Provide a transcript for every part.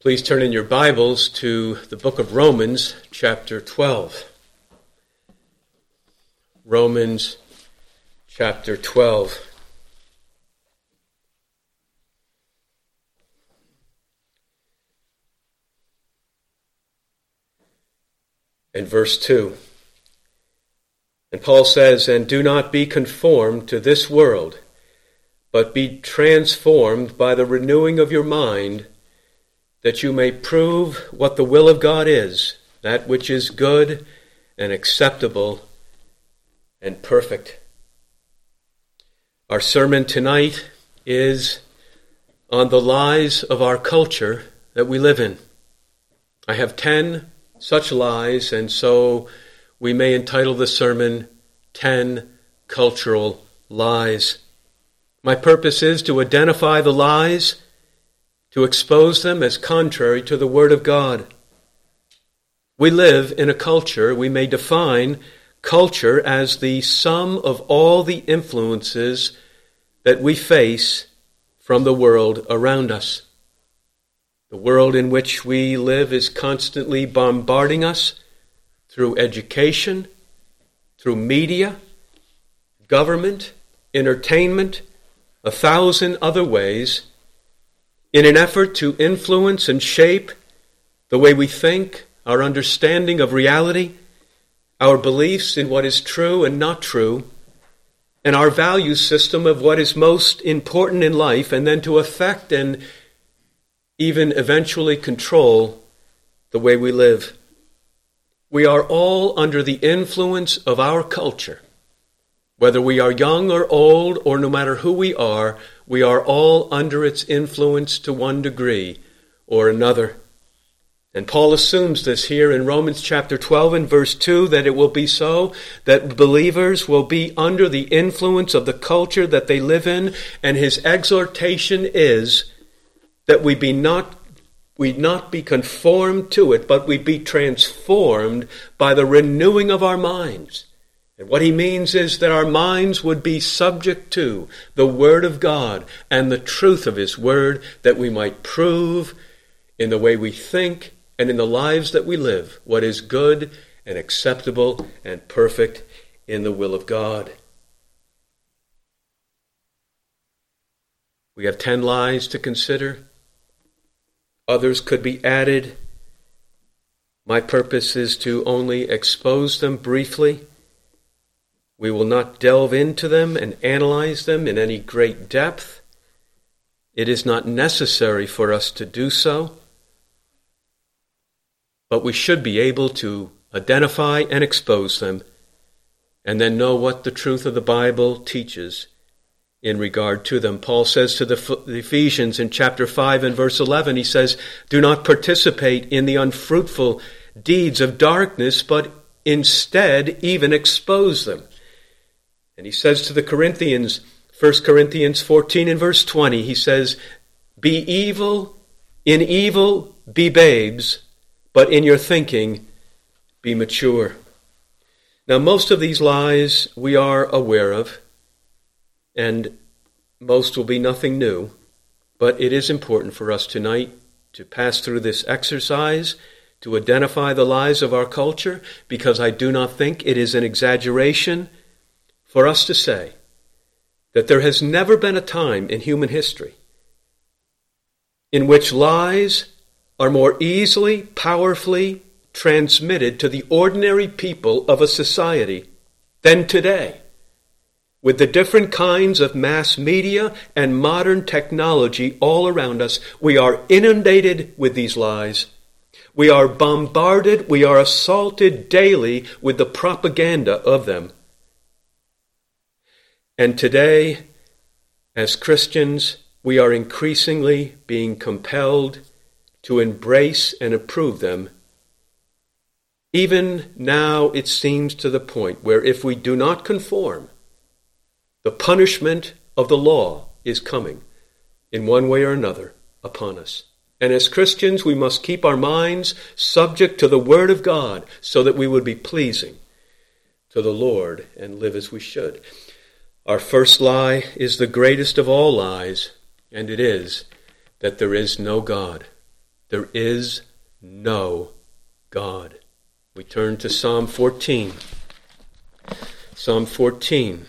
Please turn in your Bibles to the book of Romans, chapter 12. Romans, chapter 12. And verse 2. And Paul says, "And do not be conformed to this world, but be transformed by the renewing of your mind, that you may prove what the will of God is, that which is good and acceptable and perfect." Our sermon tonight is on the lies of our culture that we live in. I have 10 such lies, and so we may entitle the sermon 10 Cultural Lies. My purpose is to identify the lies, to expose them as contrary to the Word of God. We live in a culture. We may define culture as the sum of all the influences that we face from the world around us. The world in which we live is constantly bombarding us through education, through media, government, entertainment, 1,000 other ways, in an effort to influence and shape the way we think, our understanding of reality, our beliefs in what is true and not true, and our value system of what is most important in life, and then to affect and even eventually control the way we live. We are all under the influence of our culture. Whether we are young or old, or no matter who we are all under its influence to one degree or another. And Paul assumes this here in Romans chapter 12 and verse 2, that it will be so, that believers will be under the influence of the culture that they live in, and his exhortation is that we not be conformed to it, but we be transformed by the renewing of our minds. And what he means is that our minds would be subject to the Word of God and the truth of his Word, that we might prove in the way we think and in the lives that we live what is good and acceptable and perfect in the will of God. We have 10 lies to consider. Others could be added. My purpose is to only expose them briefly. We will not delve into them and analyze them in any great depth. It is not necessary for us to do so. But we should be able to identify and expose them, and then know what the truth of the Bible teaches in regard to them. Paul says to the Ephesians in chapter 5 and verse 11, he says, "Do not participate in the unfruitful deeds of darkness, but instead even expose them." And he says to the Corinthians, 1 Corinthians 14 and verse 20, he says, in evil be babes, but in your thinking be mature." Now, most of these lies we are aware of, and most will be nothing new, but it is important for us tonight to pass through this exercise to identify the lies of our culture, because I do not think it is an exaggeration for us to say that there has never been a time in human history in which lies are more easily, powerfully transmitted to the ordinary people of a society than today. With the different kinds of mass media and modern technology all around us, we are inundated with these lies. We are bombarded, we are assaulted daily with the propaganda of them. And today, as Christians, we are increasingly being compelled to embrace and approve them. Even now, it seems to the point where if we do not conform, the punishment of the law is coming in one way or another upon us. And as Christians, we must keep our minds subject to the Word of God so that we would be pleasing to the Lord and live as we should. Our first lie is the greatest of all lies, and it is that there is no God. There is no God. We turn to Psalm 14. Psalm 14.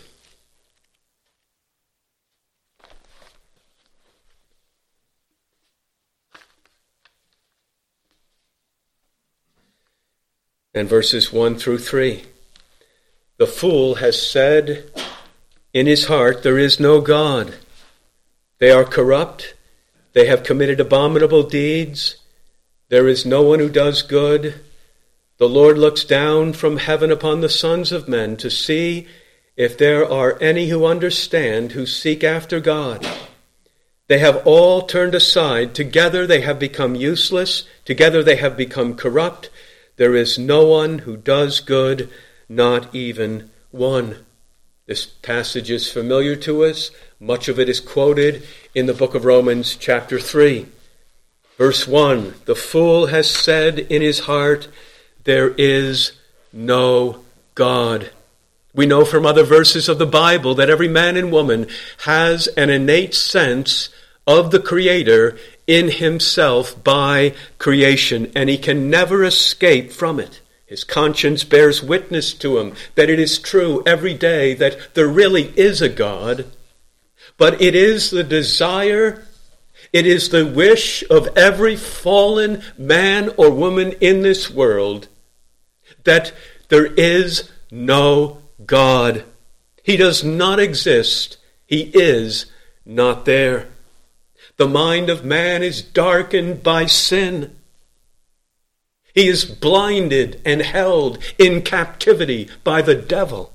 And verses 1 through 3. The fool has said in his heart, there is no God. They are corrupt. They have committed abominable deeds. There is no one who does good. The Lord looks down from heaven upon the sons of men to see if there are any who understand, who seek after God. They have all turned aside. Together they have become useless. Together they have become corrupt. There is no one who does good, not even one. This passage is familiar to us. Much of it is quoted in the book of Romans chapter 3. Verse 1, the fool has said in his heart, there is no God. We know from other verses of the Bible that every man and woman has an innate sense of the Creator in himself by creation, and he can never escape from it. His conscience bears witness to him that it is true every day that there really is a God, but it is the desire, it is the wish of every fallen man or woman in this world that there is no God. He does not exist. He is not there. The mind of man is darkened by sin. He is blinded and held in captivity by the devil.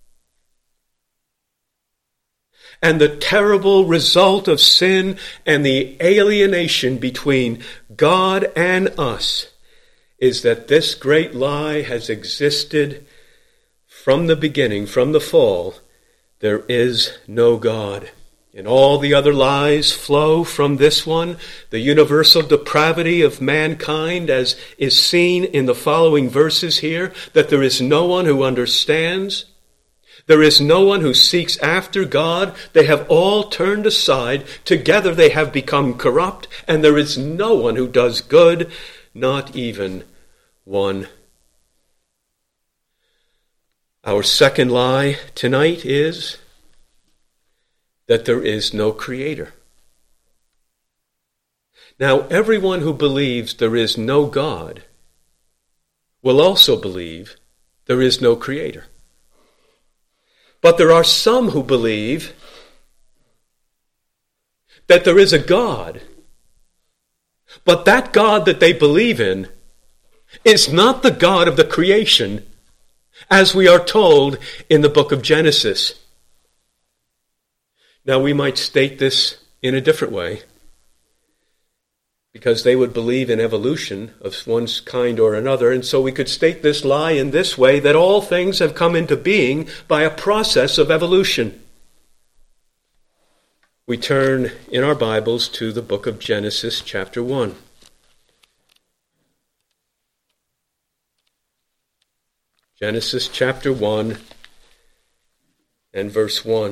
And the terrible result of sin and the alienation between God and us is that this great lie has existed from the beginning, from the fall. There is no God. And all the other lies flow from this one, the universal depravity of mankind, as is seen in the following verses here, that there is no one who understands. There is no one who seeks after God. They have all turned aside. Together they have become corrupt, and there is no one who does good, not even one. Our second lie tonight is that there is no Creator. Now, everyone who believes there is no God will also believe there is no Creator. But there are some who believe that there is a God, but that God that they believe in is not the God of the creation, as we are told in the book of Genesis. Now, we might state this in a different way, because they would believe in evolution of one kind or another, and so we could state this lie in this way, that all things have come into being by a process of evolution. We turn in our Bibles to the book of Genesis, chapter 1. Genesis chapter 1 and verse 1.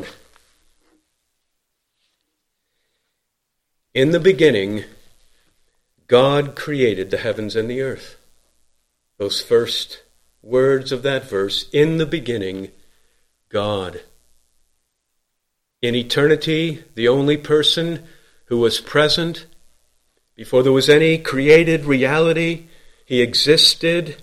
In the beginning, God created the heavens and the earth. Those first words of that verse, in the beginning, God. In eternity, the only person who was present before there was any created reality, he existed.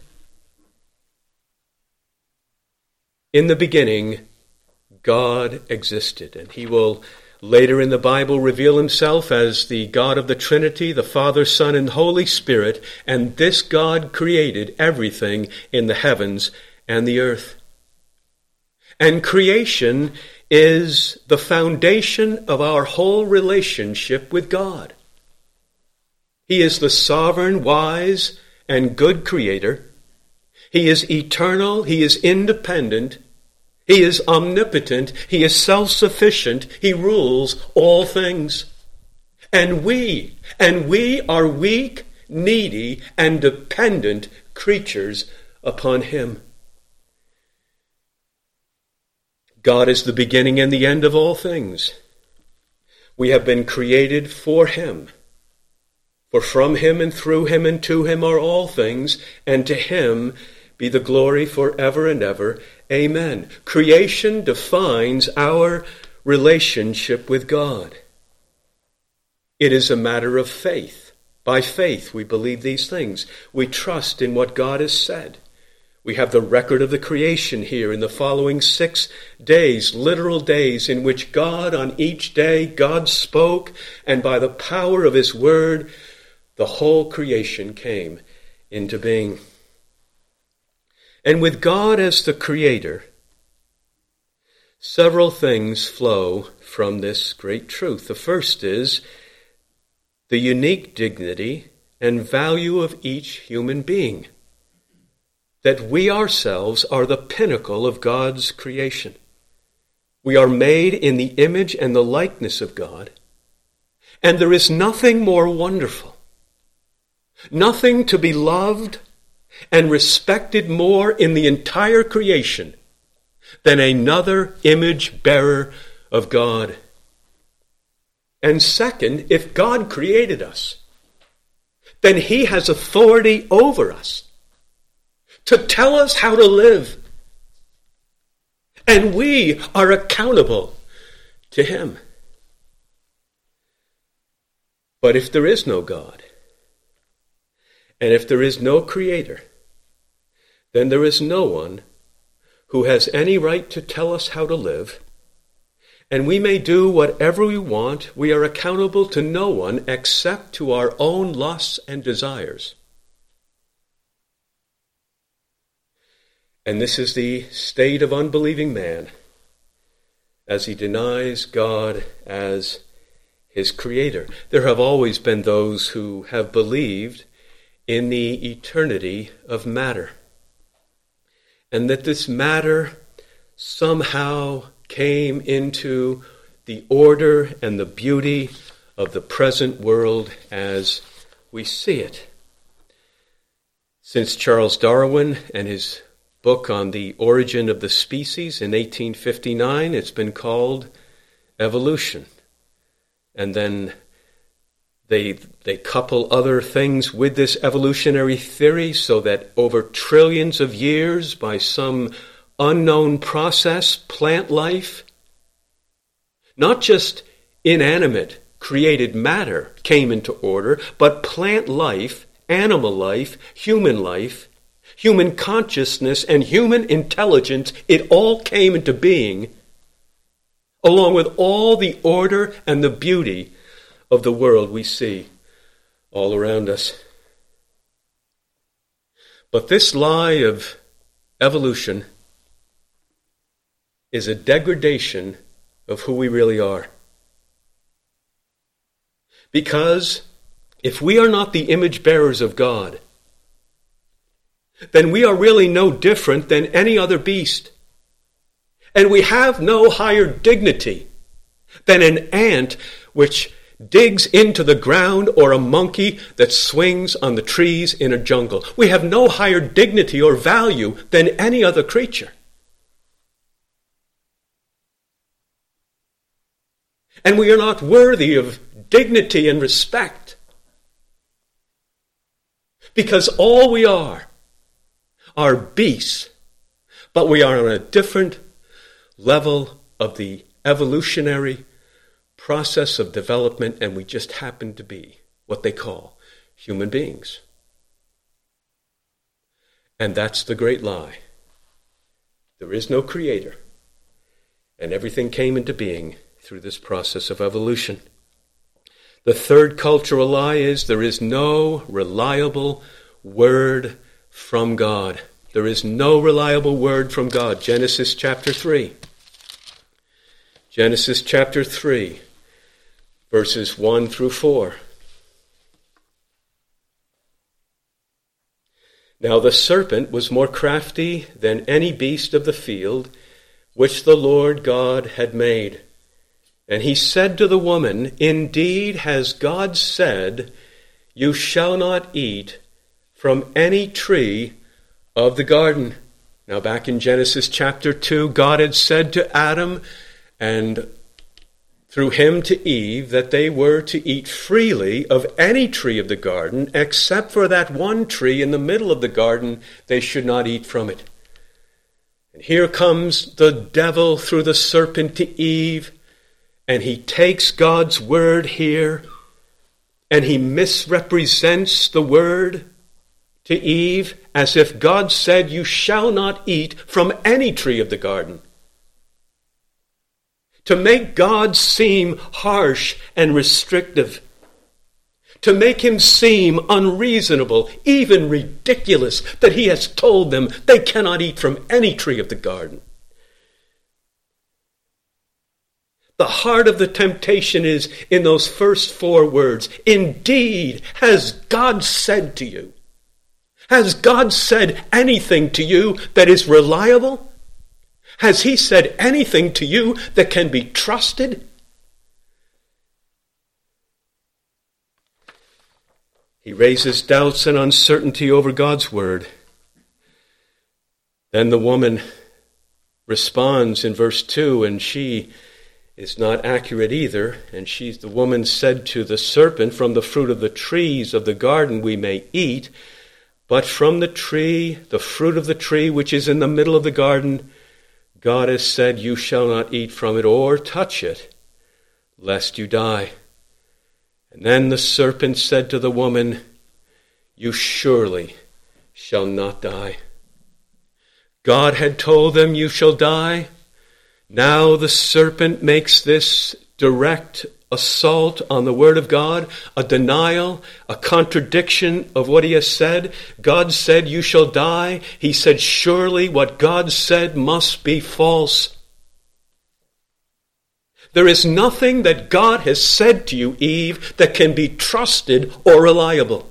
In the beginning, God existed, and he will later in the Bible reveal himself as the God of the Trinity, the Father, Son, and Holy Spirit, and this God created everything in the heavens and the earth. And creation is the foundation of our whole relationship with God. He is the sovereign, wise, and good creator. He is eternal. He is independent. He is omnipotent. He is self-sufficient. He rules all things. And we are weak, needy, and dependent creatures upon him. God is the beginning and the end of all things. We have been created for him, For from him and through him and to him are all things, and to him be the glory forever and ever. Amen. Creation defines our relationship with God. It is a matter of faith. By faith we believe these things. We trust in what God has said. We have the record of the creation here in the following 6 days, literal days, in which God, on each day, God spoke, and by the power of his word, the whole creation came into being. And with God as the creator, several things flow from this great truth. The first is the unique dignity and value of each human being. That we ourselves are the pinnacle of God's creation. We are made in the image and the likeness of God. And there is nothing more wonderful, nothing to be loved and respected more in the entire creation than another image bearer of God. And second, if God created us, then he has authority over us to tell us how to live. And we are accountable to him. But if there is no God, and if there is no creator, then there is no one who has any right to tell us how to live. And we may do whatever we want. We are accountable to no one except to our own lusts and desires. And this is the state of unbelieving man as he denies God as his creator. There have always been those who have believed in the eternity of matter, and that this matter somehow came into the order and the beauty of the present world as we see it. Since Charles Darwin and his book on the origin of the species in 1859, it's been called evolution. And then they couple other things with this evolutionary theory so that over trillions of years, by some unknown process, plant life, not just inanimate created matter came into order, but plant life, animal life, human consciousness, and human intelligence, it all came into being, along with all the order and the beauty of the world we see all around us. But this lie of evolution is a degradation of who we really are. Because if we are not the image bearers of God, then we are really no different than any other beast. And we have no higher dignity than an ant which digs into the ground or a monkey that swings on the trees in a jungle. We have no higher dignity or value than any other creature. And we are not worthy of dignity and respect because all we are beasts, but we are on a different level of the evolutionary process of development, and we just happen to be what they call human beings. And that's the great lie. There is no creator, and everything came into being through this process of evolution. The third cultural lie is there is no reliable word from God. There is no reliable word from God. Genesis chapter 3. Genesis chapter 3, verses 1 through 4. Now the serpent was more crafty than any beast of the field which the Lord God had made. And he said to the woman, Indeed has God said, You shall not eat from any tree of the garden. Now back in Genesis chapter 2, God had said to Adam, and through him to Eve that they were to eat freely of any tree of the garden, except for that one tree in the middle of the garden. They should not eat from it. And here comes the devil through the serpent to Eve, and he takes God's word here, and he misrepresents the word to Eve as if God said, "You shall not eat from any tree of the garden." To make God seem harsh and restrictive, to make him seem unreasonable, even ridiculous, that he has told them they cannot eat from any tree of the garden. The heart of the temptation is in those first 4 words. Indeed, has God said to you? Has God said anything to you that is reliable? Has he said anything to you that can be trusted? He raises doubts and uncertainty over God's word. Then the woman responds in verse 2, and she is not accurate either. And the woman said to the serpent, "From the fruit of the trees of the garden we may eat, but from the fruit of the tree which is in the middle of the garden, God has said, you shall not eat from it or touch it, lest you die." And then the serpent said to the woman, "You surely shall not die." God had told them, "You shall die." Now the serpent makes this direct assault on the word of God, a denial, a contradiction of what he has said. God said, "You shall die." He said, surely what God said must be false. There is nothing that God has said to you, Eve, that can be trusted or reliable.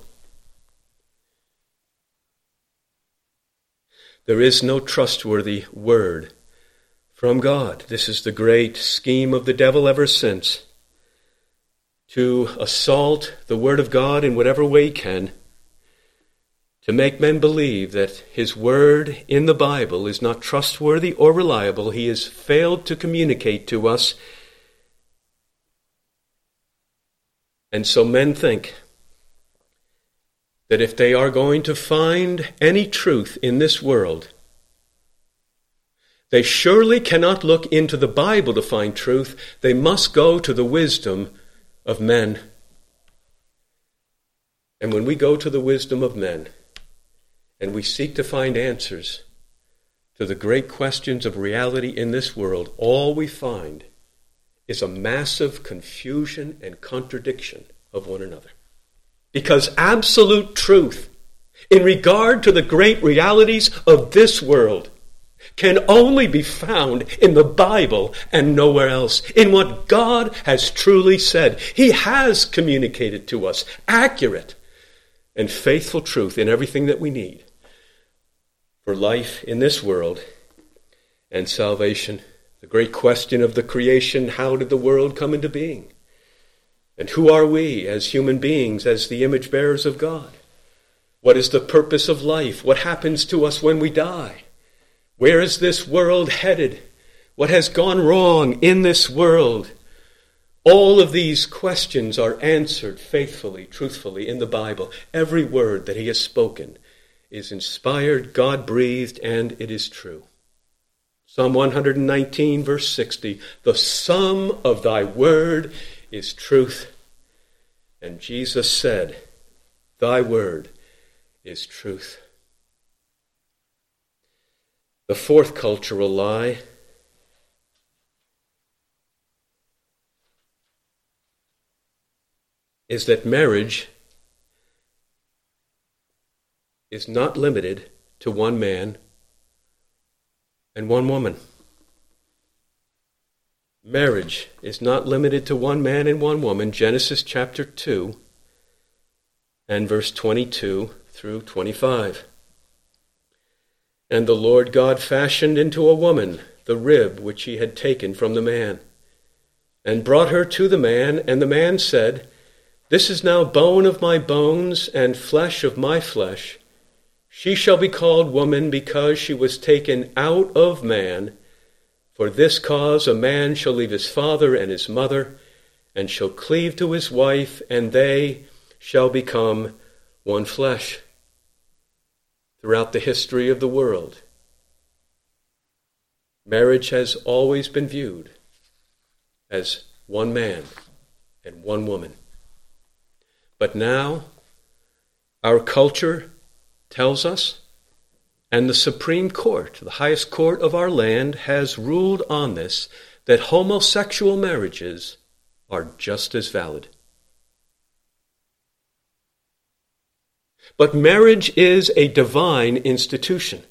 There is no trustworthy word from God. This is the great scheme of the devil ever since, to assault the word of God in whatever way he can, to make men believe that his word in the Bible is not trustworthy or reliable. He has failed to communicate to us. And so men think that if they are going to find any truth in this world, they surely cannot look into the Bible to find truth. They must go to the wisdom of men. And when we go to the wisdom of men and we seek to find answers to the great questions of reality in this world, all we find is a massive confusion and contradiction of one another. Because absolute truth in regard to the great realities of this world can only be found in the Bible and nowhere else, in what God has truly said. He has communicated to us accurate and faithful truth in everything that we need for life in this world and salvation. The great question of the creation, how did the world come into being? And who are we as human beings, as the image bearers of God? What is the purpose of life? What happens to us when we die? Where is this world headed? What has gone wrong in this world? All of these questions are answered faithfully, truthfully in the Bible. Every word that he has spoken is inspired, God-breathed, and it is true. Psalm 119, verse 60, "The sum of thy word is truth." And Jesus said, "Thy word is truth." The fourth cultural lie is that marriage is not limited to one man and one woman. Marriage is not limited to one man and one woman. Genesis chapter 2 and verse 22 through 25. "And the Lord God fashioned into a woman the rib which he had taken from the man, and brought her to the man, and the man said, This is now bone of my bones and flesh of my flesh. She shall be called woman, because she was taken out of man. For this cause a man shall leave his father and his mother, and shall cleave to his wife, and they shall become one flesh. Throughout the history of the world, marriage has always been viewed as one man and one woman. But now, our culture tells us, and the Supreme Court, the highest court of our land, has ruled on this, that homosexual marriages are just as valid. But marriage is a divine institution.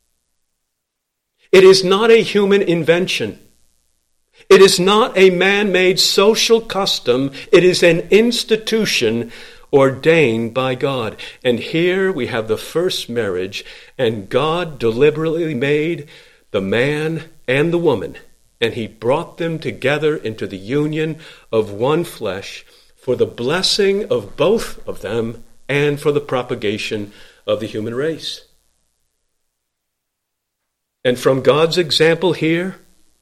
It is not a human invention. It is not a man-made social custom. It is an institution ordained by God. And here we have the first marriage, and God deliberately made the man and the woman, and he brought them together into the union of one flesh for the blessing of both of them and for the propagation of the human race. And from God's example here,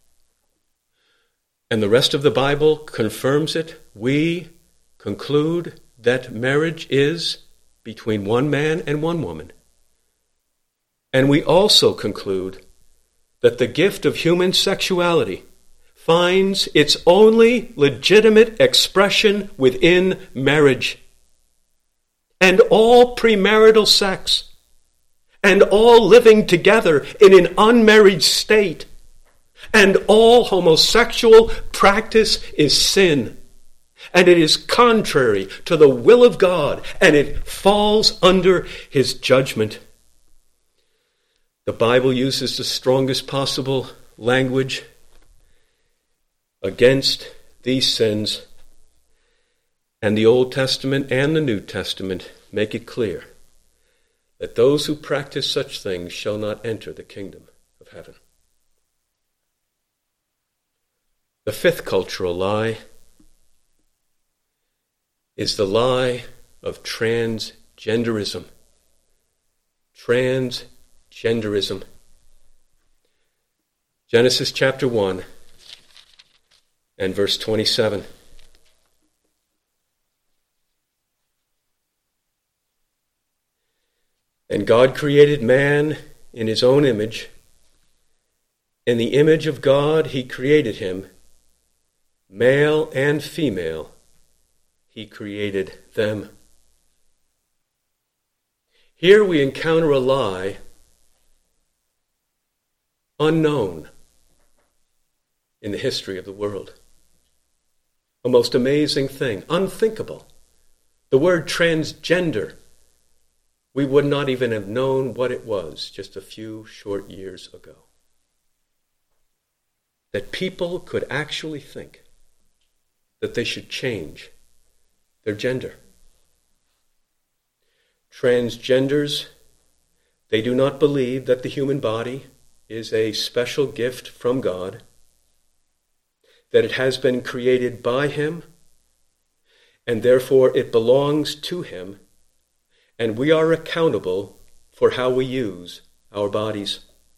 and the rest of the Bible confirms it, we conclude that marriage is between one man and one woman. And we also conclude that the gift of human sexuality finds its only legitimate expression within marriage. And all premarital sex, and all living together in an unmarried state, and all homosexual practice is sin. And it is contrary to the will of God, and it falls under his judgment. The Bible uses the strongest possible language against these sins, and the Old Testament and the New Testament make it clear that those who practice such things shall not enter the kingdom of heaven. The fifth cultural lie is the lie of transgenderism. Transgenderism. Genesis chapter 1 and verse 27. And God created man in his own image. In the image of God he created him. Male and female he created them. Here we encounter a lie unknown in the history of the world. A most amazing thing, unthinkable. The word transgender, we would not even have known what it was just a few short years ago. That people could actually think that they should change their gender. Transgenders, they do not believe that the human body is a special gift from God, that it has been created by him, and therefore it belongs to him, and we are accountable for how we use our bodies.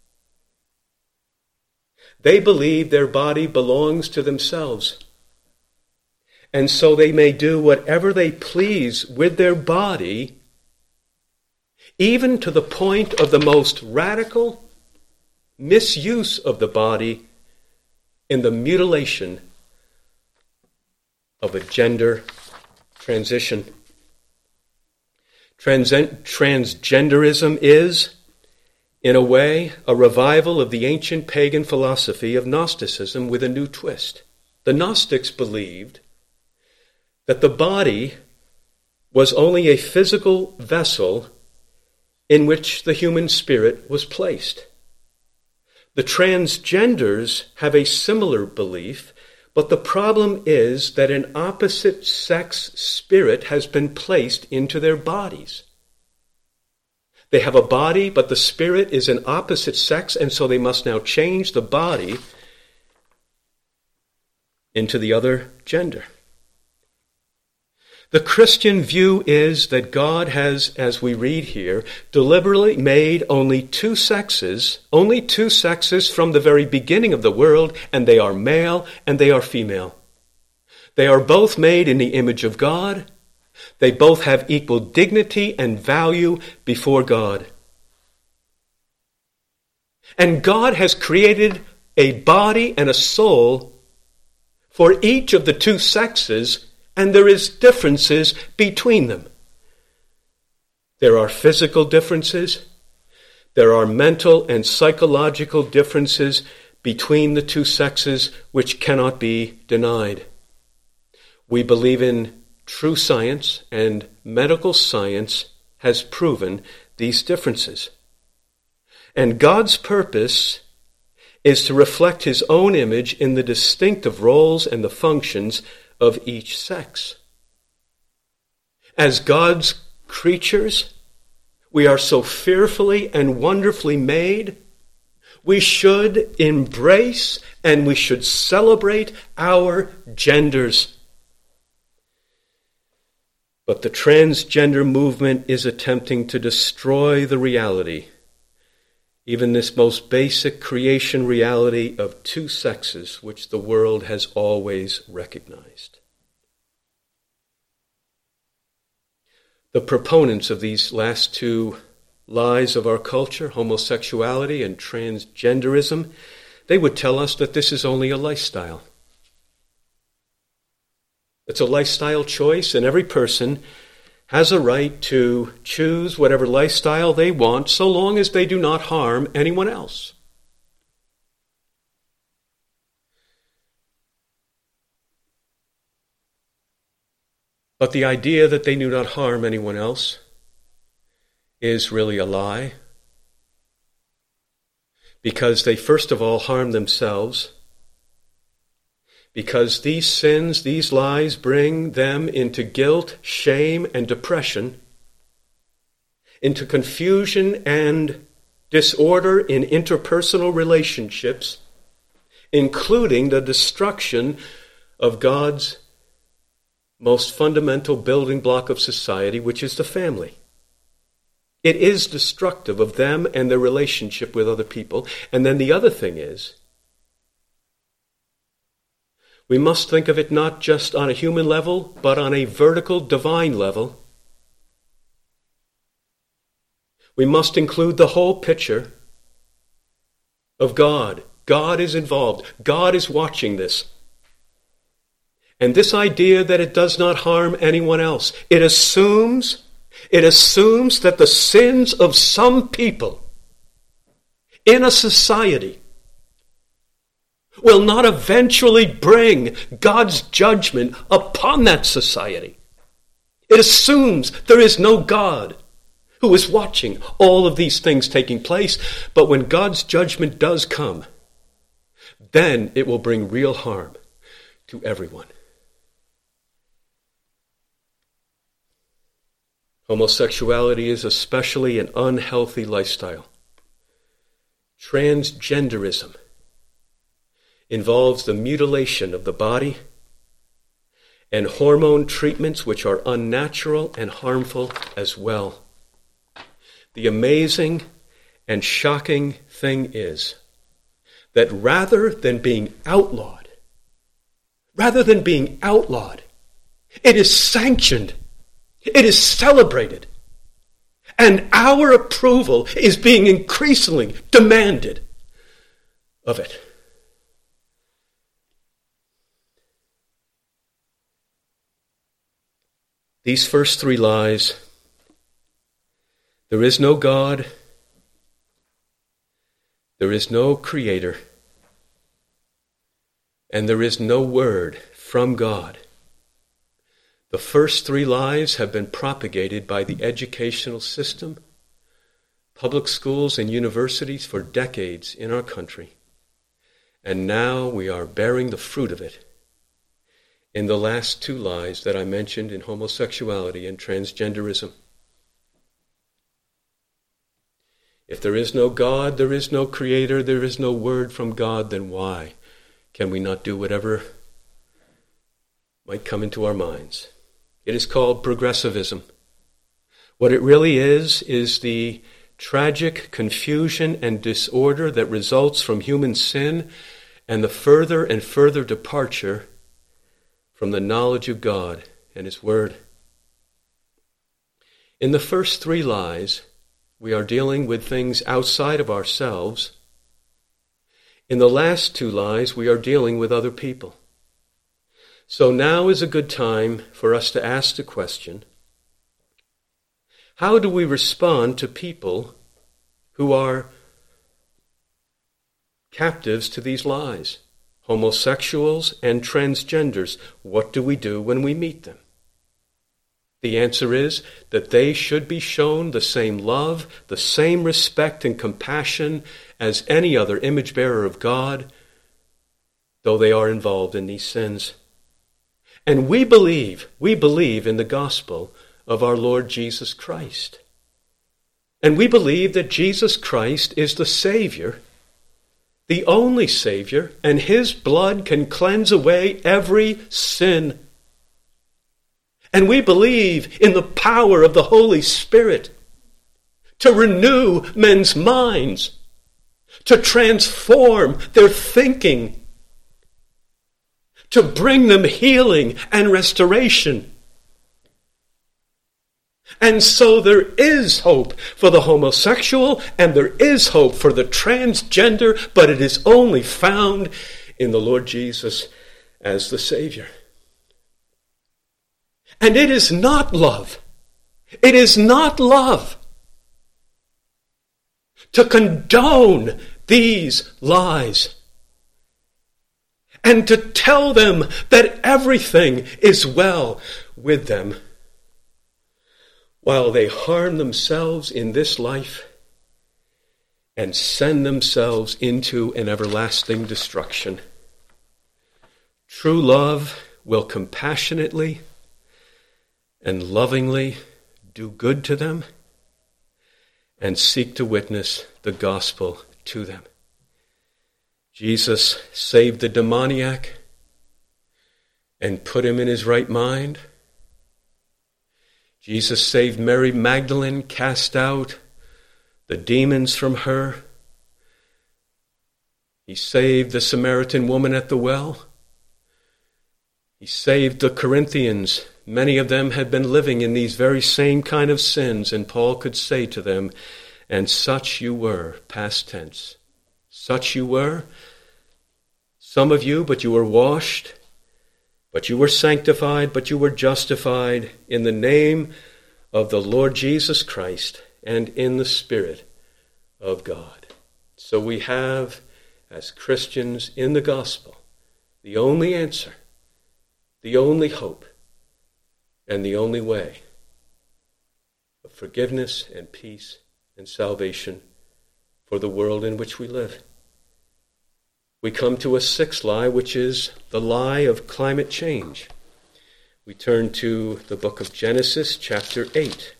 They believe their body belongs to themselves, and so they may do whatever they please with their body, even to the point of the most radical misuse of the body in the mutilation of a gender transition. Transgenderism is, in a way, a revival of the ancient pagan philosophy of Gnosticism with a new twist. The Gnostics believed that the body was only a physical vessel in which the human spirit was placed. The transgenders have a similar belief, but the problem is that an opposite sex spirit has been placed into their bodies. They have a body, but the spirit is an opposite sex, and so they must now change the body into the other gender. The Christian view is that God has, as we read here, deliberately made only two sexes from the very beginning of the world, and they are male and they are female. They are both made in the image of God. They both have equal dignity and value before God. And God has created a body and a soul for each of the two sexes, and there is differences between them. There are physical differences. There are mental and psychological differences between the two sexes which cannot be denied. We believe in true science, and medical science has proven these differences. And God's purpose is to reflect his own image in the distinctive roles and the functions of each sex. As God's creatures, we are so fearfully and wonderfully made. We should embrace and we should celebrate our genders. But the transgender movement is attempting to destroy the reality, even this most basic creation reality of two sexes, which the world has always recognized. The proponents of these last two lies of our culture, homosexuality and transgenderism, they would tell us that this is only a lifestyle. It's a lifestyle choice, and every person has a right to choose whatever lifestyle they want, so long as they do not harm anyone else. But the idea that they do not harm anyone else is really a lie, because they first of all harm themselves, because these sins, these lies, bring them into guilt, shame, and depression, into confusion and disorder in interpersonal relationships, including the destruction of God's most fundamental building block of society, which is the family. It is destructive of them and their relationship with other people. And then the other thing is, we must think of it not just on a human level, but on a vertical divine level. We must include the whole picture of God. God is involved. God is watching this. And this idea that it does not harm anyone else, it assumes that the sins of some people in a society will not eventually bring God's judgment upon that society. It assumes there is no God who is watching all of these things taking place, but when God's judgment does come, then it will bring real harm to everyone. Homosexuality is especially an unhealthy lifestyle. Transgenderism involves the mutilation of the body and hormone treatments which are unnatural and harmful as well. The amazing and shocking thing is that rather than being outlawed, it is sanctioned, it is celebrated, and our approval is being increasingly demanded of it. These first three lies, there is no God, there is no Creator, and there is no word from God. The first three lies have been propagated by the educational system, public schools and universities for decades in our country. And now we are bearing the fruit of it in the last two lies that I mentioned in homosexuality and transgenderism. If there is no God, there is no Creator, there is no word from God, then why can we not do whatever might come into our minds? It is called progressivism. What it really is the tragic confusion and disorder that results from human sin and the further and further departure from the knowledge of God and His Word. In the first three lies, we are dealing with things outside of ourselves. In the last two lies, we are dealing with other people. So now is a good time for us to ask the question, how do we respond to people who are captives to these lies? Homosexuals and transgenders. What do we do when we meet them? The answer is that they should be shown the same love, the same respect and compassion as any other image bearer of God, though they are involved in these sins. And we believe in the gospel of our Lord Jesus Christ. And we believe that Jesus Christ is the Savior, the only Savior, and His blood can cleanse away every sin. And we believe in the power of the Holy Spirit to renew men's minds, to transform their thinking, to bring them healing and restoration. And so there is hope for the homosexual and there is hope for the transgender, but it is only found in the Lord Jesus as the Savior. And it is not love. It is not love to condone these lies and to tell them that everything is well with them while they harm themselves in this life and send themselves into an everlasting destruction. True love will compassionately and lovingly do good to them and seek to witness the gospel to them. Jesus saved the demoniac and put him in his right mind. Jesus saved Mary Magdalene, cast out the demons from her. He saved the Samaritan woman at the well. He saved the Corinthians. Many of them had been living in these very same kind of sins, and Paul could say to them, and such you were, past tense. Such you were, some of you, but you were washed, but you were sanctified, but you were justified in the name of the Lord Jesus Christ and in the Spirit of God. So we have, as Christians in the gospel, the only answer, the only hope, and the only way of forgiveness and peace and salvation for the world in which we live. We come to a sixth lie, which is the lie of climate change. We turn to the book of Genesis, chapter 8.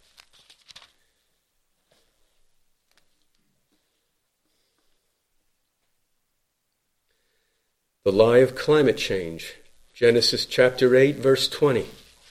The lie of climate change. Genesis chapter 8, verse 20.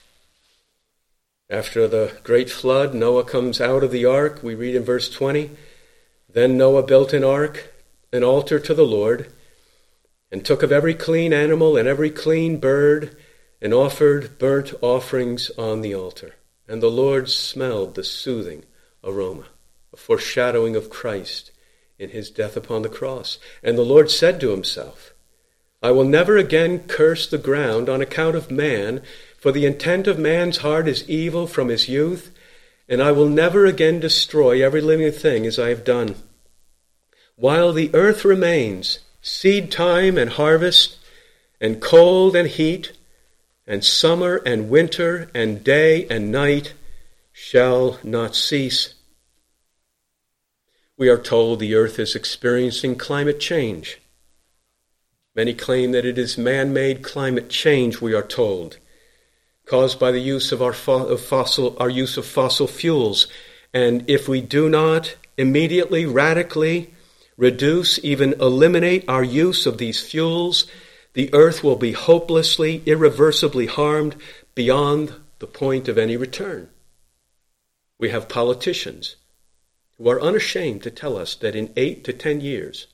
After the great flood, Noah comes out of the ark. We read in verse 20, Then Noah built an ark, an altar to the Lord, and took of every clean animal and every clean bird, and offered burnt offerings on the altar. And the Lord smelled the soothing aroma, a foreshadowing of Christ in his death upon the cross. And the Lord said to himself, I will never again curse the ground on account of man, for the intent of man's heart is evil from his youth, and I will never again destroy every living thing as I have done. While the earth remains, seed time and harvest, and cold and heat, and summer and winter, and day and night shall not cease. We are told the earth is experiencing climate change. Many claim that it is man-made climate change, we are told, caused by the use of our use of fossil fuels. And if we do not immediately, radically reduce, even eliminate our use of these fuels, the earth will be hopelessly, irreversibly harmed beyond the point of any return. We have politicians who are unashamed to tell us that in 8 to 10 years,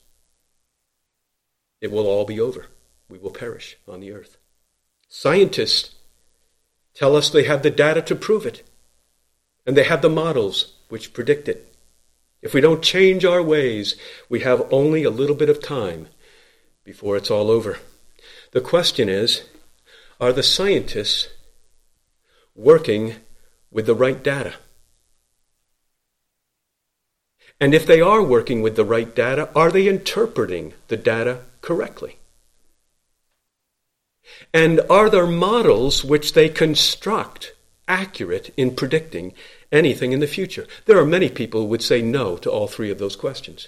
it will all be over. We will perish on the earth. Scientists tell us they have the data to prove it, and they have the models which predict it. If we don't change our ways, we have only a little bit of time before it's all over. The question is, are the scientists working with the right data? And if they are working with the right data, are they interpreting the data correctly? And are their models which they construct accurate in predicting anything in the future? There are many people who would say no to all three of those questions.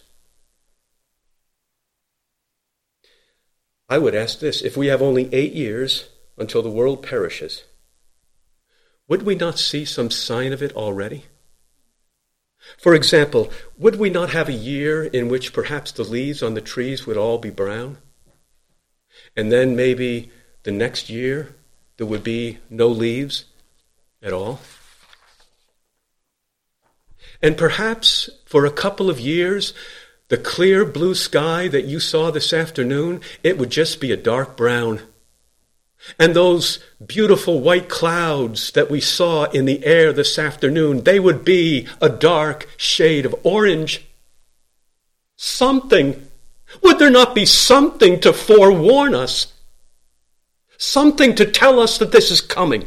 I would ask this: if we have only 8 years until the world perishes, would we not see some sign of it already? For example, would we not have a year in which perhaps the leaves on the trees would all be brown? And then maybe the next year there would be no leaves at all? And perhaps for a couple of years, the clear blue sky that you saw this afternoon, it would just be a dark brown. And those beautiful white clouds that we saw in the air this afternoon, they would be a dark shade of orange. Something. Would there not be something to forewarn us? Something to tell us that this is coming?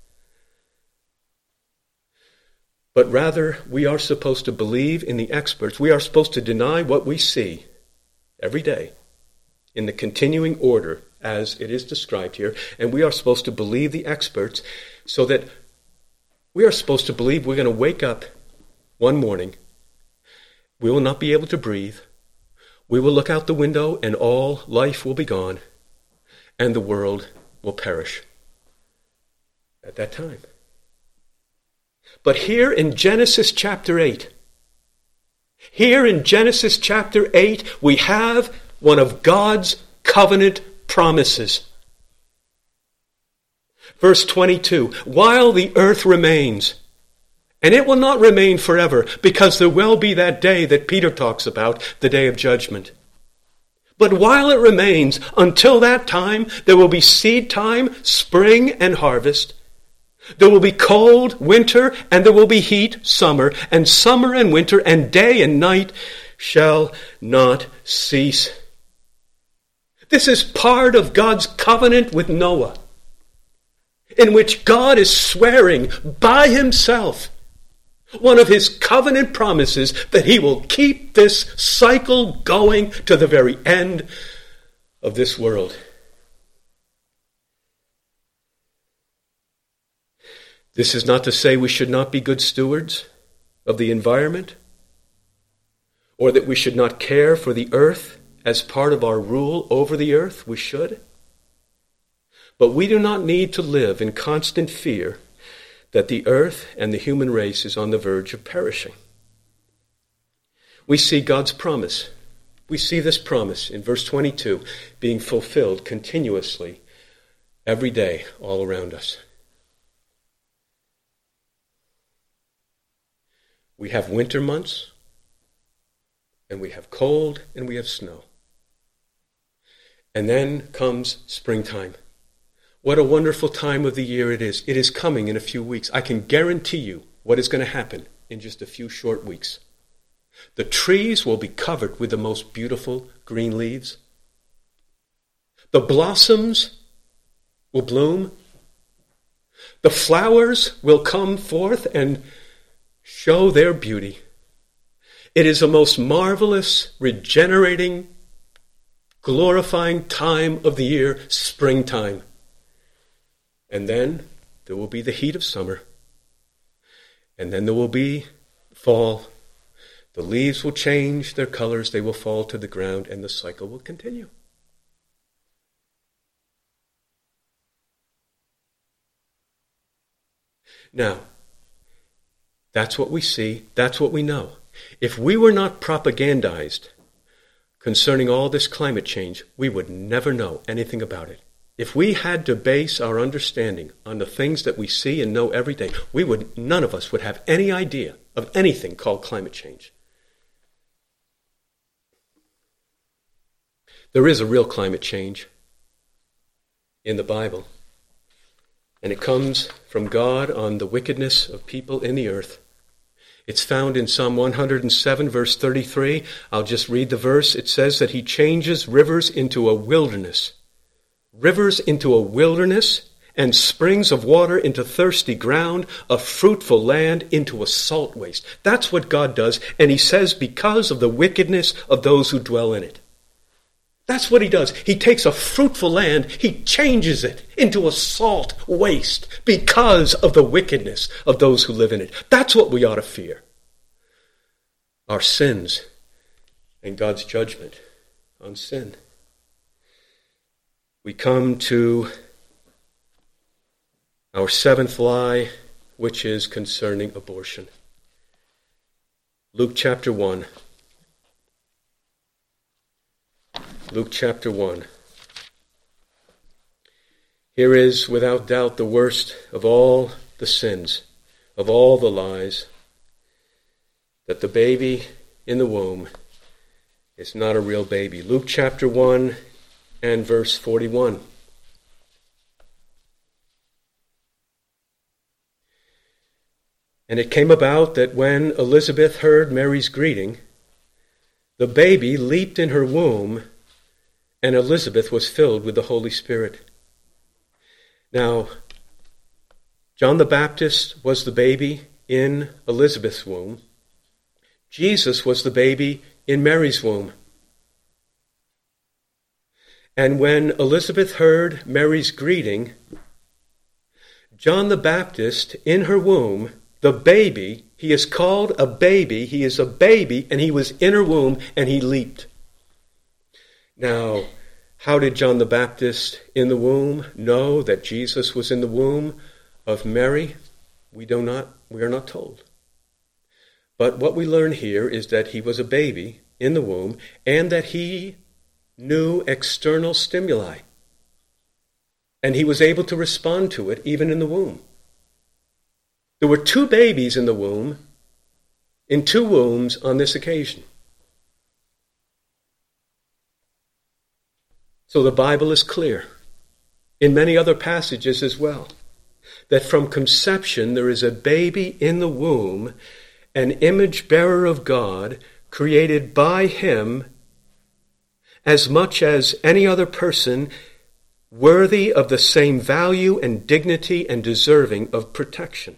But rather, we are supposed to believe in the experts. We are supposed to deny what we see every day in the continuing order as it is described here. And we are supposed to believe the experts, so that we are supposed to believe we're going to wake up one morning. We will not be able to breathe. We will look out the window and all life will be gone. And the world will perish at that time. But here in Genesis chapter 8, we have one of God's covenant promises. Verse 22, while the earth remains, and it will not remain forever, because there will be that day that Peter talks about, the day of judgment. But while it remains, until that time, there will be seed time, spring and harvest. There will be cold, winter, and there will be heat, summer and winter, and day and night shall not cease. This is part of God's covenant with Noah, in which God is swearing by himself, one of his covenant promises, that he will keep this cycle going to the very end of this world. This is not to say we should not be good stewards of the environment, or that we should not care for the earth as part of our rule over the earth. We should. But we do not need to live in constant fear that the earth and the human race is on the verge of perishing. We see God's promise. We see this promise in verse 22 being fulfilled continuously every day all around us. We have winter months, and we have cold, and we have snow. And then comes springtime. What a wonderful time of the year it is. It is coming in a few weeks. I can guarantee you what is going to happen in just a few short weeks. The trees will be covered with the most beautiful green leaves. The blossoms will bloom. The flowers will come forth and show their beauty. It is a most marvelous, regenerating, glorifying time of the year, springtime. And then there will be the heat of summer. And then there will be fall. The leaves will change their colors, they will fall to the ground, and the cycle will continue. Now, that's what we see, that's what we know. If we were not propagandized concerning all this climate change, we would never know anything about it. If we had to base our understanding on the things that we see and know every day, none of us would have any idea of anything called climate change. There is a real climate change in the Bible, and it comes from God on the wickedness of people in the earth. It's found in Psalm 107, verse 33. I'll just read the verse. It says that he changes rivers into a wilderness. Rivers into a wilderness, and springs of water into thirsty ground, a fruitful land into a salt waste. That's what God does, and he says because of the wickedness of those who dwell in it. That's what he does. He takes a fruitful land, he changes it into a salt waste because of the wickedness of those who live in it. That's what we ought to fear. Our sins and God's judgment on sin. We come to our seventh lie, which is concerning abortion. Luke chapter 1. Luke chapter 1. Here is, without doubt, the worst of all the sins, of all the lies, that the baby in the womb is not a real baby. Luke chapter 1 and verse 41. And it came about that when Elizabeth heard Mary's greeting, the baby leaped in her womb, and Elizabeth was filled with the Holy Spirit. Now, John the Baptist was the baby in Elizabeth's womb. Jesus was the baby in Mary's womb. And when Elizabeth heard Mary's greeting, John the Baptist in her womb, the baby, he is called a baby, he is a baby, and he was in her womb, and he leaped. Now, how did John the Baptist in the womb know that Jesus was in the womb of Mary? We are not told. But what we learn here is that he was a baby in the womb, and that he knew external stimuli. And he was able to respond to it even in the womb. There were two babies in the womb, in two wombs on this occasion. So the Bible is clear, in many other passages as well, that from conception there is a baby in the womb, an image bearer of God, created by him as much as any other person, worthy of the same value and dignity and deserving of protection.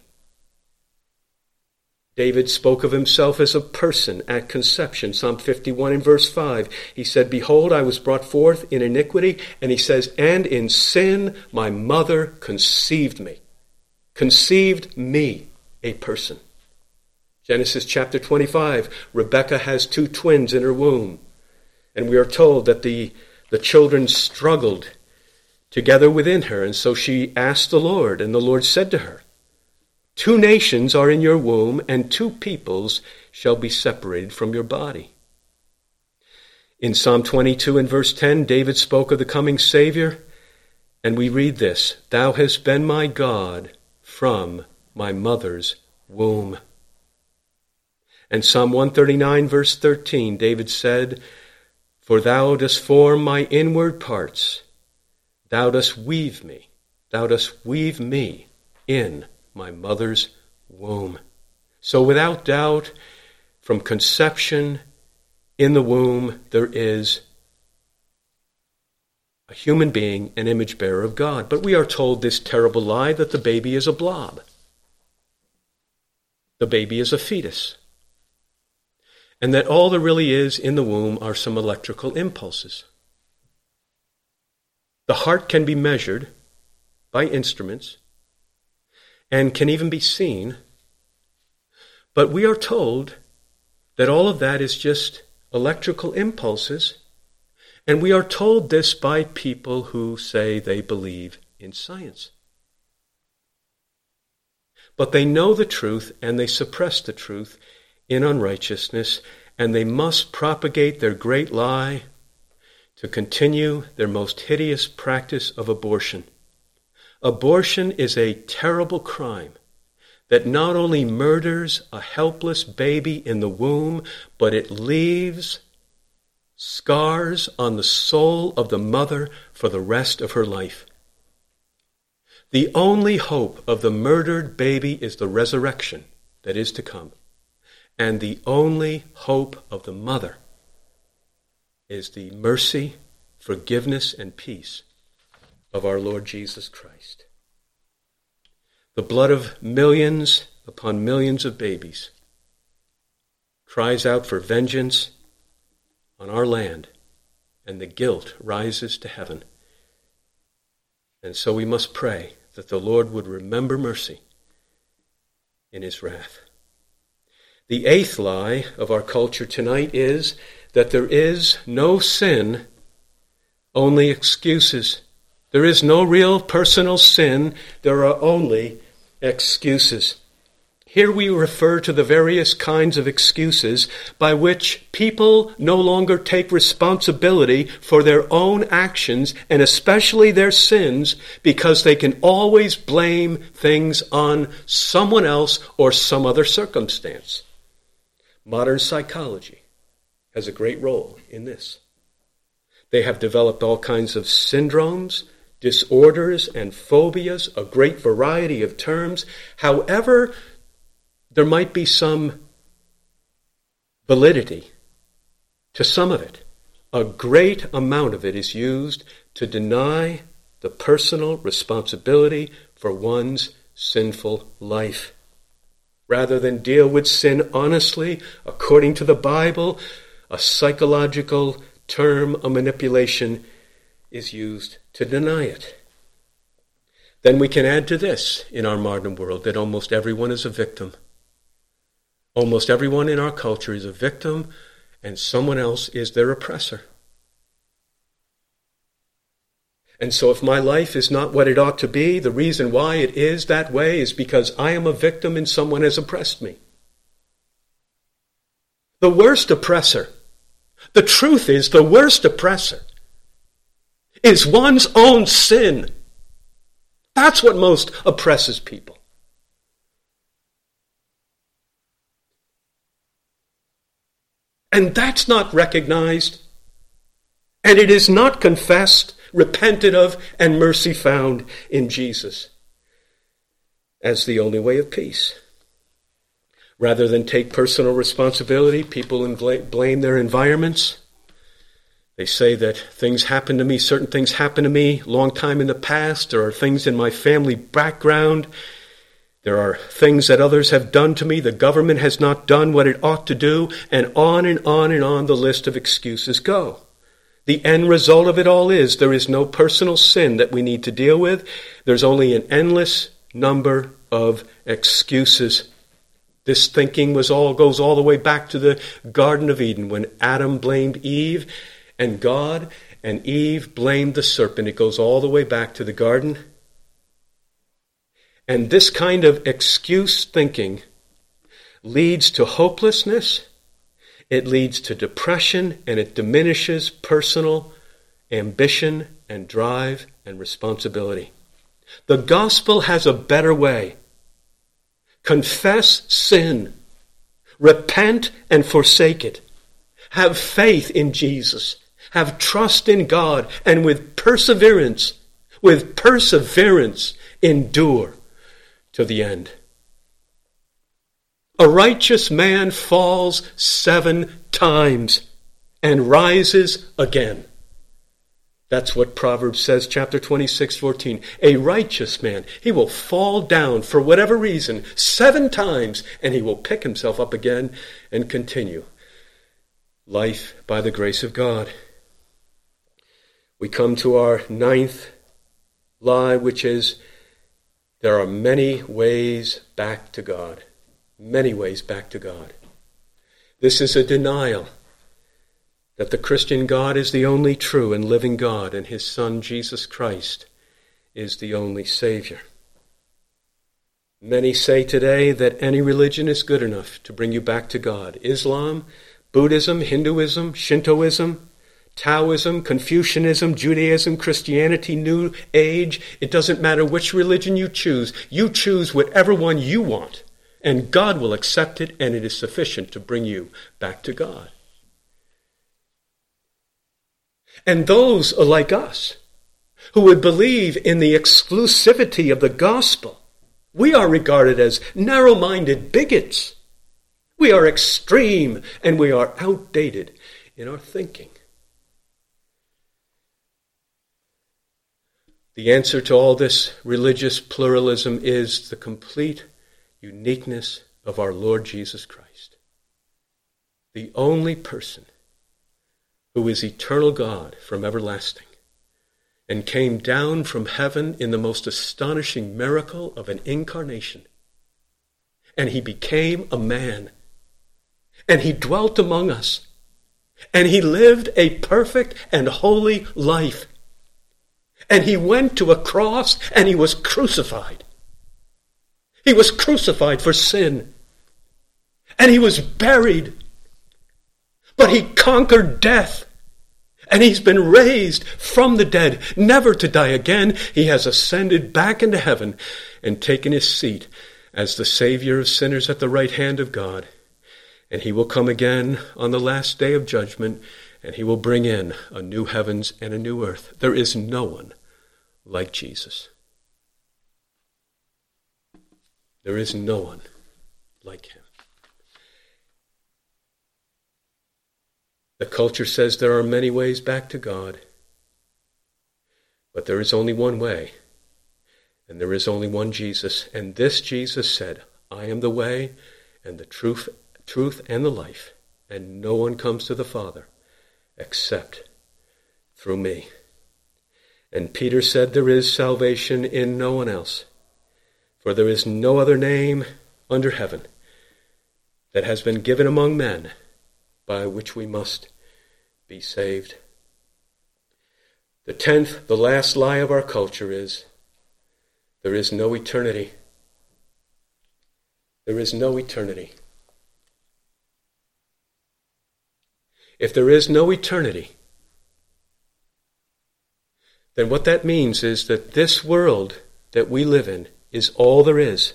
David spoke of himself as a person at conception. Psalm 51 and verse 5. He said, "Behold, I was brought forth in iniquity." And he says, "And in sin my mother conceived me." Conceived me, a person. Genesis chapter 25. Rebekah has two twins in her womb. And we are told that the children struggled together within her. And so she asked the Lord, and the Lord said to her, "Two nations are in your womb, and two peoples shall be separated from your body." In Psalm 22 and verse 10, David spoke of the coming Savior, and we read this, "Thou hast been my God from my mother's womb." And Psalm 139 verse 13, David said, "For thou dost form my inward parts, thou dost weave me in my mother's womb." So without doubt, from conception in the womb, there is a human being, an image bearer of God. But we are told this terrible lie that the baby is a blob. The baby is a fetus. And that all there really is in the womb are some electrical impulses. The heart can be measured by instruments and can even be seen, but we are told that all of that is just electrical impulses, and we are told this by people who say they believe in science. But they know the truth, and they suppress the truth in unrighteousness, and they must propagate their great lie to continue their most hideous practice of abortion. Abortion is a terrible crime that not only murders a helpless baby in the womb, but it leaves scars on the soul of the mother for the rest of her life. The only hope of the murdered baby is the resurrection that is to come. And the only hope of the mother is the mercy, forgiveness, and peace of our Lord Jesus Christ. The blood of millions upon millions of babies cries out for vengeance on our land, and the guilt rises to heaven. And so we must pray that the Lord would remember mercy in his wrath. The eighth lie of our culture tonight is that there is no sin, only excuses. There is no real personal sin. There are only excuses. Here we refer to the various kinds of excuses by which people no longer take responsibility for their own actions and especially their sins, because they can always blame things on someone else or some other circumstance. Modern psychology has a great role in this. They have developed all kinds of syndromes, disorders, and phobias, a great variety of terms. However, there might be some validity to some of it. A great amount of it is used to deny the personal responsibility for one's sinful life. Rather than deal with sin honestly, according to the Bible, a psychological term, a manipulation, is used to deny it. Then we can add to this in our modern world that almost everyone is a victim. Almost everyone in our culture is a victim, and someone else is their oppressor. And so if my life is not what it ought to be, the reason why it is that way is because I am a victim and someone has oppressed me. The worst oppressor, the truth is, the worst oppressor is one's own sin. That's what most oppresses people. And that's not recognized, and it is not confessed, repented of, and mercy found in Jesus as the only way of peace. Rather than take personal responsibility, people blame their environments. They say that things happen to me, certain things happen to me long time in the past. There are things in my family background. There are things that others have done to me. The government has not done what it ought to do. And on and on and on the list of excuses go. The end result of it all is there is no personal sin that we need to deal with. There's only an endless number of excuses. This thinking goes all the way back to the Garden of Eden when Adam blamed Eve and God, and Eve blamed the serpent. It goes all the way back to the garden. And this kind of excuse thinking leads to hopelessness, it leads to depression, and it diminishes personal ambition and drive and responsibility. The gospel has a better way. Confess sin. Repent and forsake it. Have faith in Jesus. Have trust in God. And with perseverance, endure to the end. A righteous man falls 7 times and rises again. That's what Proverbs says, chapter 26:14. A righteous man, he will fall down for whatever reason 7 times, and he will pick himself up again and continue life by the grace of God. We come to our 9th lie, which is there are many ways back to God. Many ways back to God. This is a denial that the Christian God is the only true and living God, and his Son, Jesus Christ, is the only Savior. Many say today that any religion is good enough to bring you back to God. Islam, Buddhism, Hinduism, Shintoism, Taoism, Confucianism, Judaism, Christianity, New Age. It doesn't matter which religion you choose. You choose whatever one you want, and God will accept it, and it is sufficient to bring you back to God. And those are like us, who would believe in the exclusivity of the gospel. We are regarded as narrow-minded bigots. We are extreme, and we are outdated in our thinking. The answer to all this religious pluralism is the complete uniqueness of our Lord Jesus Christ, the only person who is eternal God from everlasting, and came down from heaven in the most astonishing miracle of an incarnation. And he became a man, and he dwelt among us, and he lived a perfect and holy life. And he went to a cross, and he was crucified. He was crucified for sin. And he was buried. But he conquered death. And he's been raised from the dead, never to die again. He has ascended back into heaven and taken his seat as the Savior of sinners at the right hand of God. And he will come again on the last day of judgment, and he will bring in a new heavens and a new earth. There is no one like Jesus. There is no one like him. The culture says there are many ways back to God, but there is only one way, and there is only one Jesus. And this Jesus said, I am the way and the truth and the life, and no one comes to the Father except through me. And Peter said, there is salvation in no one else, for there is no other name under heaven that has been given among men by which we must be saved. The 10th, the last lie of our culture is, there is no eternity. There is no eternity. If there is no eternity, then what that means is that this world that we live in is all there is.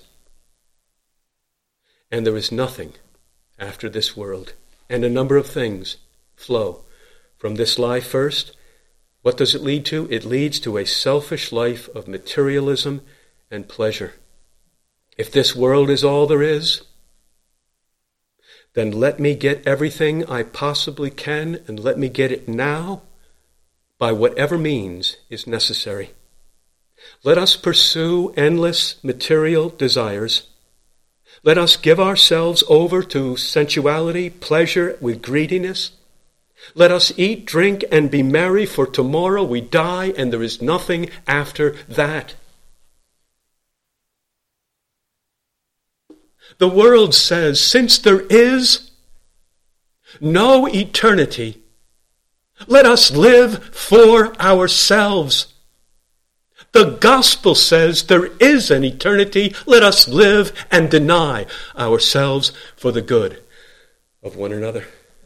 And there is nothing after this world. And a number of things flow from this lie. First, what does it lead to? It leads to a selfish life of materialism and pleasure. If this world is all there is, then let me get everything I possibly can, and let me get it now by whatever means is necessary. Let us pursue endless material desires. Let us give ourselves over to sensuality, pleasure with greediness. Let us eat, drink, and be merry, for tomorrow we die, and there is nothing after that. The world says, since there is no eternity, let us live for ourselves. The gospel says there is an eternity. Let us live and deny ourselves for the good of one another.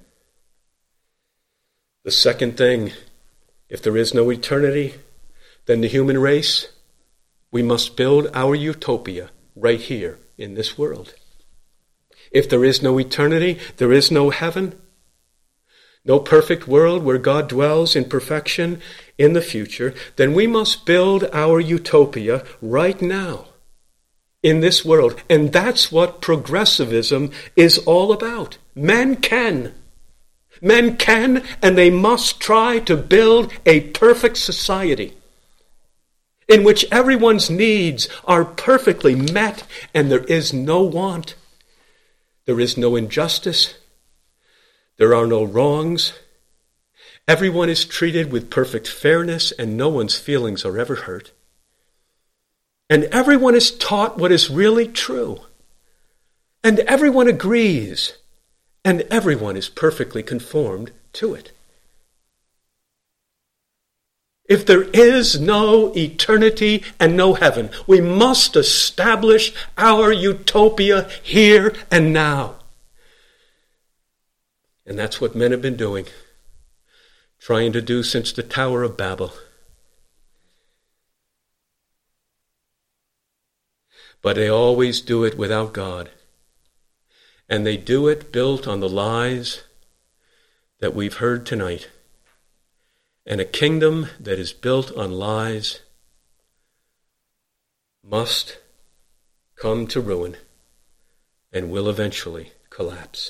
The second thing, if there is no eternity, then the human race, we must build our utopia right here in this world. If there is no eternity, there is no heaven, no perfect world where God dwells in perfection in the future, then we must build our utopia right now in this world. And that's what progressivism is all about. Men can, and they must try to build a perfect society in which everyone's needs are perfectly met and there is no want. There is no injustice. There are no wrongs. Everyone is treated with perfect fairness and no one's feelings are ever hurt. And everyone is taught what is really true. And everyone agrees. And everyone is perfectly conformed to it. If there is no eternity and no heaven, we must establish our utopia here and now. And that's what men have been doing. trying to do since the Tower of Babel. But they always do it without God. And they do it built on the lies that we've heard tonight. And a kingdom that is built on lies must come to ruin and will eventually collapse.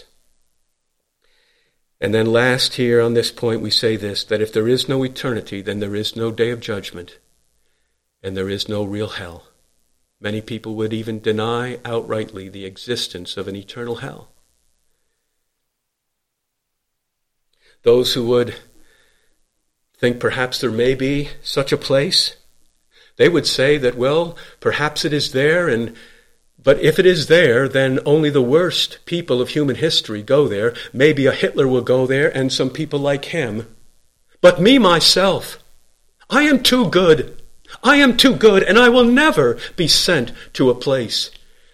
And then last here on this point we say this, that if there is no eternity, then there is no day of judgment and there is no real hell. Many people would even deny outrightly the existence of an eternal hell. Those who would think perhaps there may be such a place, they would say that, well, perhaps it is there, but if it is there, then only the worst people of human history go there. Maybe a Hitler will go there and some people like him. But me, myself, I am too good. I am too good, and I will never be sent to a place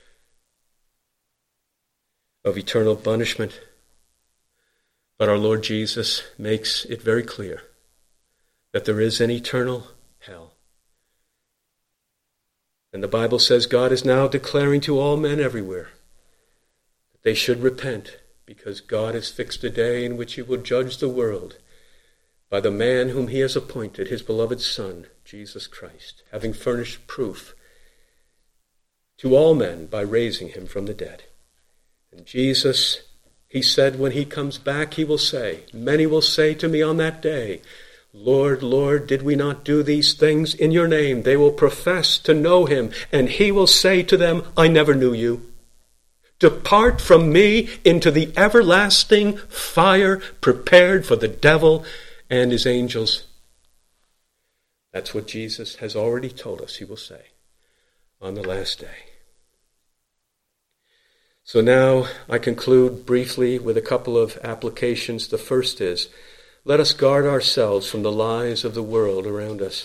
of eternal punishment. But our Lord Jesus makes it very clear that there is an eternal hell. And the Bible says God is now declaring to all men everywhere that they should repent, because God has fixed a day in which he will judge the world by the man whom he has appointed, his beloved Son, Jesus Christ, having furnished proof to all men by raising him from the dead. And Jesus, he said, when he comes back, he will say, many will say to me on that day, Lord, Lord, did we not do these things in your name? They will profess to know him, and he will say to them, I never knew you. Depart from me into the everlasting fire prepared for the devil and his angels. That's what Jesus has already told us he will say on the last day. So now I conclude briefly with a couple of applications. The first is, let us guard ourselves from the lies of the world around us.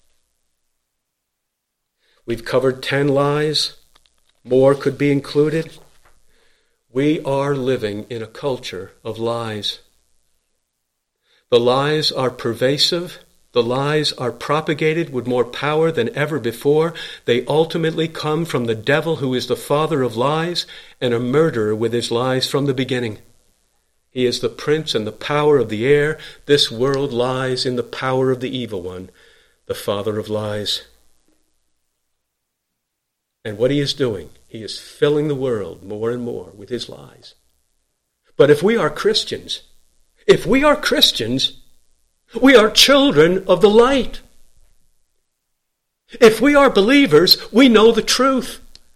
We've covered 10 lies. More could be included. We are living in a culture of lies. The lies are pervasive. The lies are propagated with more power than ever before. They ultimately come from the devil, who is the father of lies and a murderer with his lies from the beginning. He is the prince and the power of the air. This world lies in the power of the evil one, the father of lies. And what he is doing, he is filling the world more and more with his lies. But if we are Christians, we are children of the light. If we are believers, we know the truth.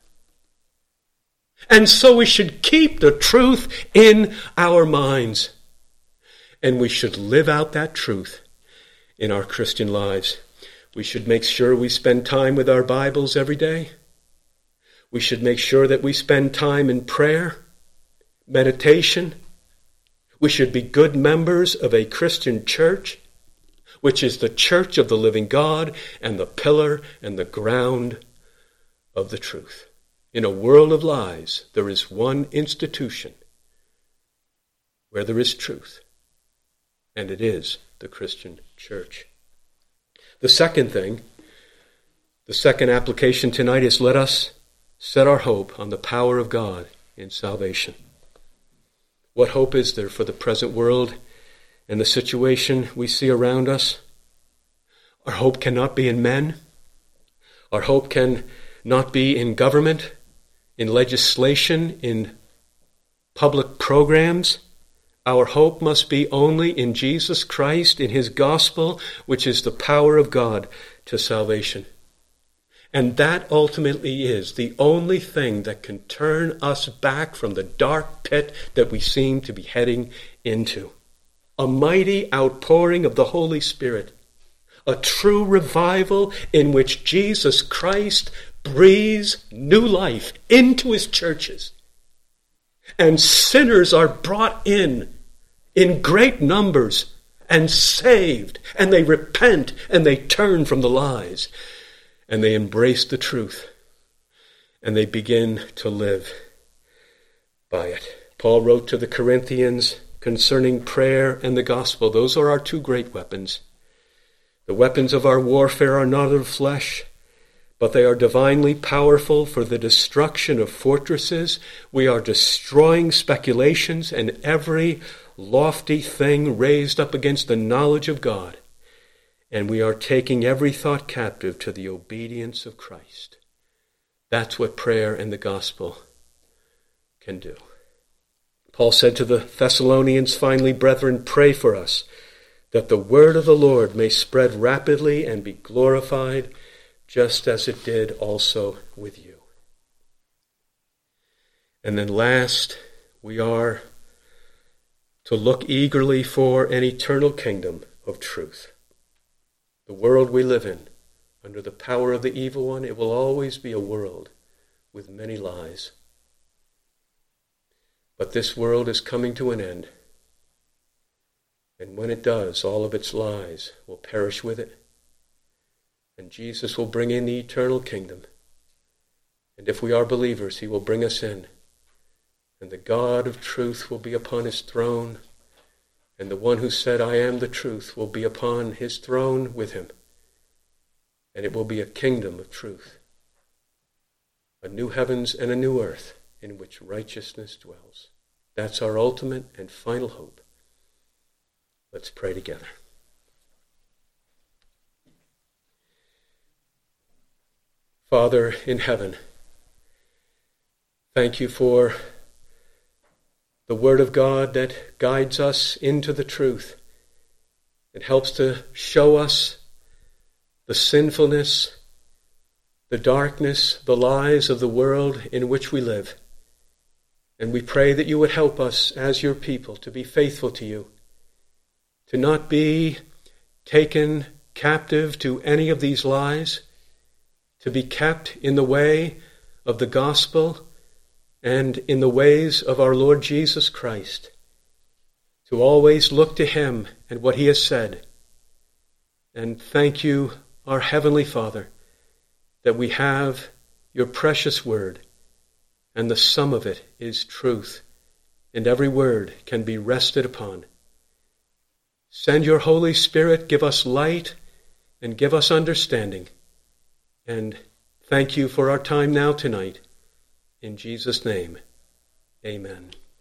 And so we should keep the truth in our minds. And we should live out that truth in our Christian lives. We should make sure we spend time with our Bibles every day. We should make sure that we spend time in prayer, meditation. We should be good members of a Christian church, which is the church of the living God and the pillar and the ground of the truth. In a world of lies, there is one institution where there is truth, and it is the Christian church. The second thing, the second application tonight is, let us set our hope on the power of God in salvation. What hope is there for the present world and the situation we see around us? Our hope cannot be in men. Our hope can not be in government, in legislation, in public programs. Our hope must be only in Jesus Christ, in his gospel, which is the power of God to salvation. And that ultimately is the only thing that can turn us back from the dark pit that we seem to be heading into. A mighty outpouring of the Holy Spirit. A true revival in which Jesus Christ breathes new life into his churches. And sinners are brought in great numbers and saved. And they repent and they turn from the lies. And they embrace the truth. And they begin to live by it. Paul wrote to the Corinthians concerning prayer and the gospel. Those are our two great weapons. The weapons of our warfare are not of the flesh, but they are divinely powerful for the destruction of fortresses. We are destroying speculations and every lofty thing raised up against the knowledge of God. And we are taking every thought captive to the obedience of Christ. That's what prayer and the gospel can do. Paul said to the Thessalonians, finally, brethren, pray for us, that the word of the Lord may spread rapidly and be glorified, just as it did also with you. And then last, we are to look eagerly for an eternal kingdom of truth. The world we live in, under the power of the evil one, it will always be a world with many lies. But this world is coming to an end. And when it does, all of its lies will perish with it. And Jesus will bring in the eternal kingdom. And if we are believers, he will bring us in. And the God of truth will be upon his throne. And the one who said, I am the truth, will be upon his throne with him. And it will be a kingdom of truth. A new heavens and a new earth in which righteousness dwells. That's our ultimate and final hope. Let's pray together. Father in heaven, thank you for the word of God that guides us into the truth. It helps to show us the sinfulness, the darkness, the lies of the world in which we live. And we pray that you would help us as your people to be faithful to you, to not be taken captive to any of these lies, to be kept in the way of the gospel and in the ways of our Lord Jesus Christ, to always look to him and what he has said. And thank you, our Heavenly Father, that we have your precious word, and the sum of it is truth, and every word can be rested upon. Send your Holy Spirit, give us light, and give us understanding. And thank you for our time now tonight. In Jesus' name, amen.